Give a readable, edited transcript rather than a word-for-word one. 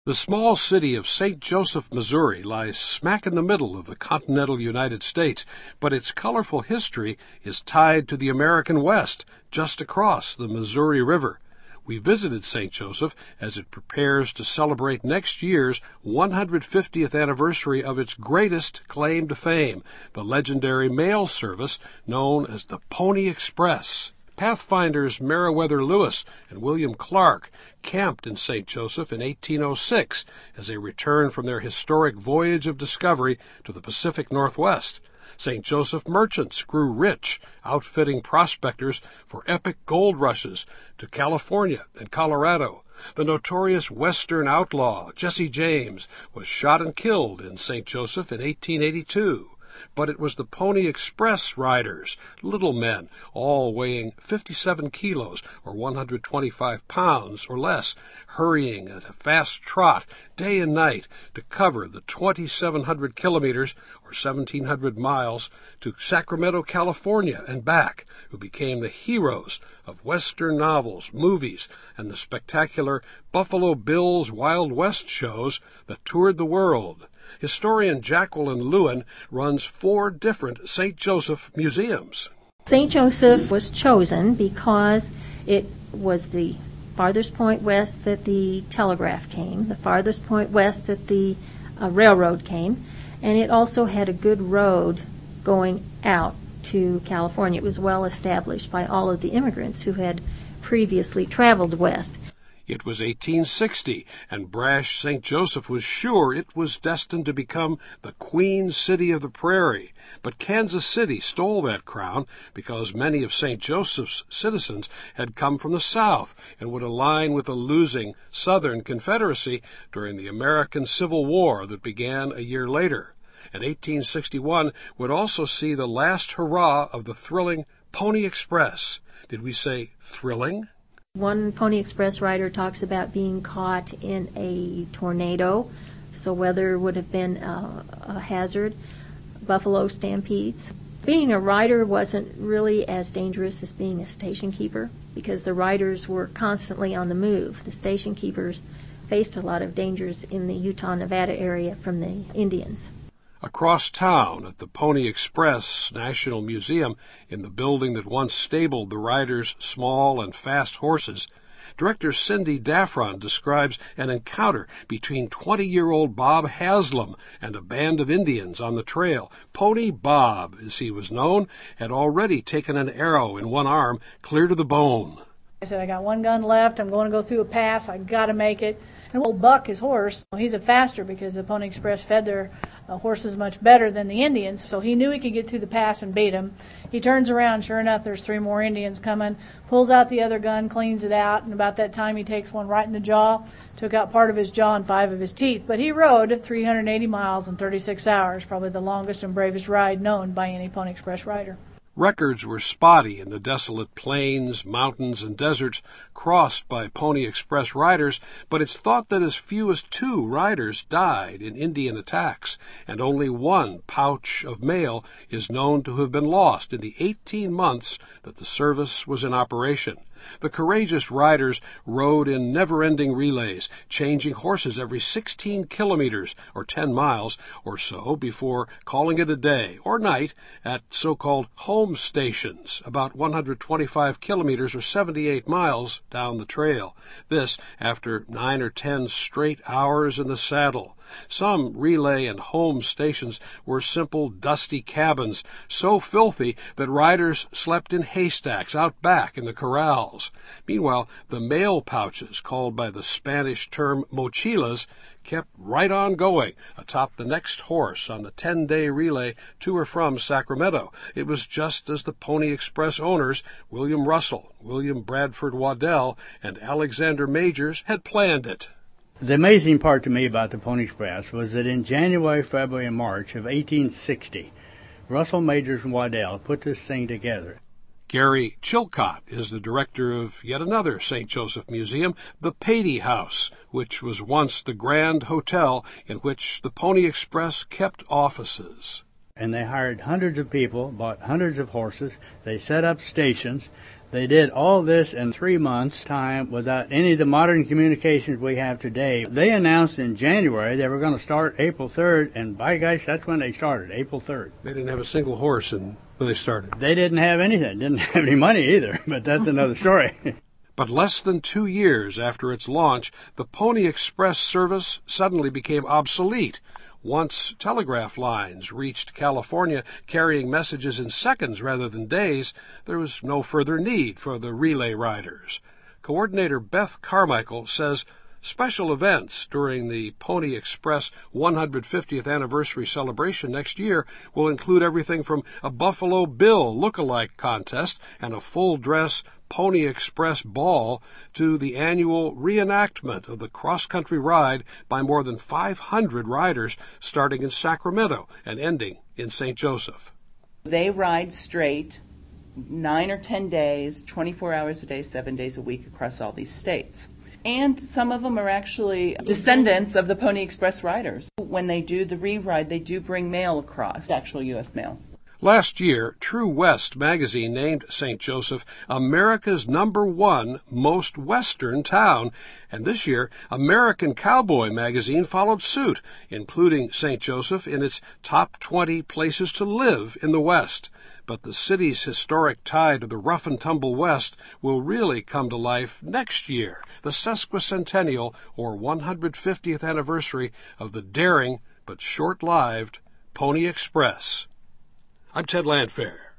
The small city of St. Joseph, Missouri, lies smack in the middle of the continental United States, but its colorful history is tied to the American West, just across the Missouri River. We visited St. Joseph as it prepares to celebrate next year's 150th anniversary of its greatest claim to fame, the legendary mail service known as the Pony Express. Pathfinders Meriwether Lewis and William Clark camped in St. Joseph in 1806 as they returned from their historic voyage of discovery to the Pacific Northwest. St. Joseph merchants grew rich, outfitting prospectors for epic gold rushes to California and Colorado. The notorious Western outlaw Jesse James was shot and killed in St. Joseph in 1882. But it was the Pony Express riders, little men, all weighing 57 kilos or 125 pounds or less, hurrying at a fast trot day and night to cover the 2,700 kilometers or 1,700 miles to Sacramento, California and back, who became the heroes of Western novels, movies, and the spectacular Buffalo Bill's Wild West shows that toured the world. Historian Jacqueline Lewin runs 4 different St. Joseph museums. St. Joseph was chosen because it was the farthest point west that the telegraph came, the farthest point west that the railroad came, and it also had a good road going out to California. It was well established by all of the immigrants who had previously traveled west. It was 1860, and brash St. Joseph was sure it was destined to become the Queen City of the Prairie. But Kansas City stole that crown because many of St. Joseph's citizens had come from the South and would align with the losing Southern Confederacy during the American Civil War that began a year later. And 1861 would also see the last hurrah of the thrilling Pony Express. Did we say thrilling? One Pony Express rider talks about being caught in a tornado, so weather would have been a hazard. Buffalo stampedes. Being a rider wasn't really as dangerous as being a station keeper because the riders were constantly on the move. The station keepers faced a lot of dangers in the Utah-Nevada area from the Indians. Across town at the Pony Express National Museum, in the building that once stabled the riders' small and fast horses, Director Cindy Daffron describes an encounter between 20-year-old Bob Haslam and a band of Indians on the trail. Pony Bob, as he was known, had already taken an arrow in one arm clear to the bone. I said, I got one gun left. I'm going to go through a pass. I got to make it. And old Buck, his horse, he's a faster because the Pony Express fed their horses much better than the Indians, so he knew he could get through the pass and beat them. He turns around, sure enough, there's 3 more Indians coming, pulls out the other gun, cleans it out, and about that time he takes one right in the jaw, took out part of his jaw and 5 of his teeth. But he rode 380 miles in 36 hours, probably the longest and bravest ride known by any Pony Express rider. Records were spotty in the desolate plains, mountains, and deserts crossed by Pony Express riders, but it's thought that as few as 2 riders died in Indian attacks, and only 1 pouch of mail is known to have been lost in the 18 months that the service was in operation. The courageous riders rode in never-ending relays, changing horses every 16 kilometers, or 10 miles or so, before calling it a day or night at so-called home stations, about 125 kilometers or 78 miles down the trail. This after 9 or 10 straight hours in the saddle. Some relay and home stations were simple, dusty cabins, so filthy that riders slept in haystacks out back in the corrals. Meanwhile, the mail pouches, called by the Spanish term mochilas, kept right on going atop the next horse on the 10-day relay to or from Sacramento. It was just as the Pony Express owners, William Russell, William Bradford Waddell, and Alexander Majors, had planned it. The amazing part to me about the Pony Express was that in January, February, and March of 1860, Russell, Majors, and Waddell put this thing together. Gary Chilcott is the director of yet another St. Joseph museum, the Patey House, which was once the Grand Hotel in which the Pony Express kept offices. And they hired hundreds of people, bought hundreds of horses, they set up stations, They did all this in 3 months' time without any of the modern communications we have today. They announced in January they were going to start April 3rd, and by gosh, that's when they started, April 3rd. They didn't have a single horse when they started. They didn't have anything, didn't have any money either, but that's another story. But less than 2 years after its launch, the Pony Express service suddenly became obsolete. Once telegraph lines reached California carrying messages in seconds rather than days, there was no further need for the relay riders. Coordinator Beth Carmichael says special events during the Pony Express 150th anniversary celebration next year will include everything from a Buffalo Bill look-alike contest and a full-dress Pony Express ball to the annual reenactment of the cross-country ride by more than 500 riders starting in Sacramento and ending in St. Joseph. They ride straight 9 or 10 days, 24 hours a day, 7 days a week across all these states. And some of them are actually descendants of the Pony Express riders. When they do the re-ride, they do bring mail across, actual U.S. mail. Last year, True West magazine named St. Joseph America's #1 most western town, and this year, American Cowboy magazine followed suit, including St. Joseph in its top 20 places to live in the West. But the city's historic tie to the rough-and-tumble West will really come to life next year, the sesquicentennial or 150th anniversary of the daring but short-lived Pony Express. I'm Ted Landfair.